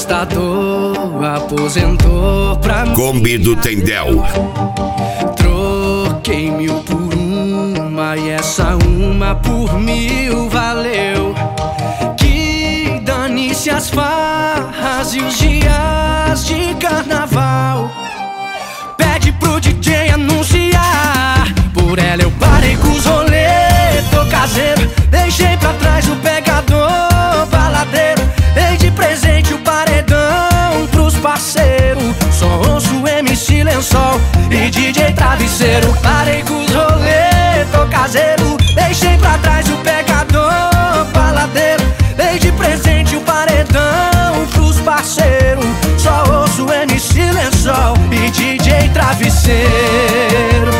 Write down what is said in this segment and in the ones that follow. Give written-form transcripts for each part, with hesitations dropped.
conquistador aposentou pra mim. Kombi do Tendel. Troquei 1000 por uma e essa uma por 1000 valeu. Que dane-se as farras e os dias de carnaval. Pede pro DJ anunciar. Por ela eu parei com os rolê. Tô caseiro, deixei pra trás o pegador baladeiro. Dei de presente o paredão pros parceiros. Só ouço MC Lençol e DJ Travesseiro. Parei com os rolê, tô caseiro, deixei pra trás o pegador baladeiro. Dei de presente o paredão pros parceiros. Só ouço MC Lençol e DJ Travesseiro.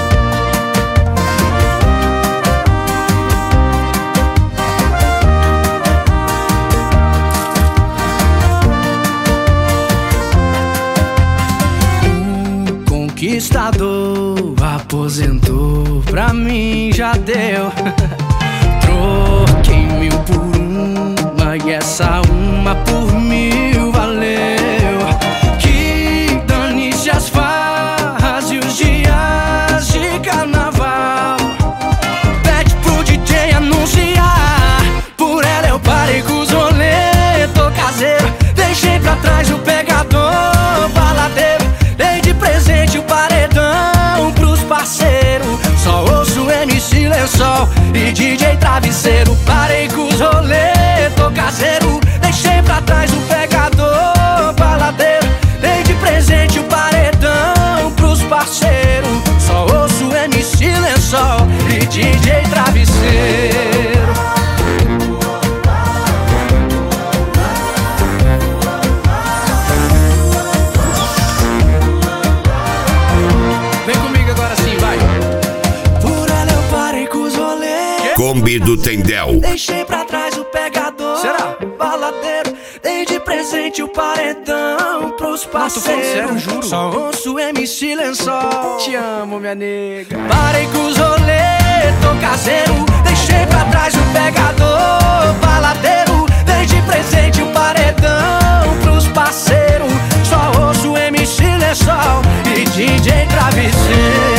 Conquistador aposentou, pra mim já deu. Troquei 1000 por uma e essa uma por 1000 valeu. Que dane-se as farras e os dias de carnaval. Pede pro DJ anunciar. Por ela eu parei com os rolê. Tô caseiro, deixei pra trás o pegador baladeiro. Dei de presente o paredão pros parceiros. Só ouço MC Lençol e DJ Travesseiro. Parei com os rolê, tô caseiro, deixei pra trás o pegador baladeiro. Dei de presente o paredão pros parceiros. Só ouço MC Lençol e DJ Travesseiro. Kombi do Tendel. Deixei pra trás o pegador, será? Baladeiro. Dei de presente o paredão pros parceiros. Sério, juro. Só ouço MC Lençol. Te amo, minha nega. Parei com os rolê, tô caseiro, deixei pra trás o pegador baladeiro. Dei de presente o paredão pros parceiros. Só ouço MC Lençol e DJ Travesseiro.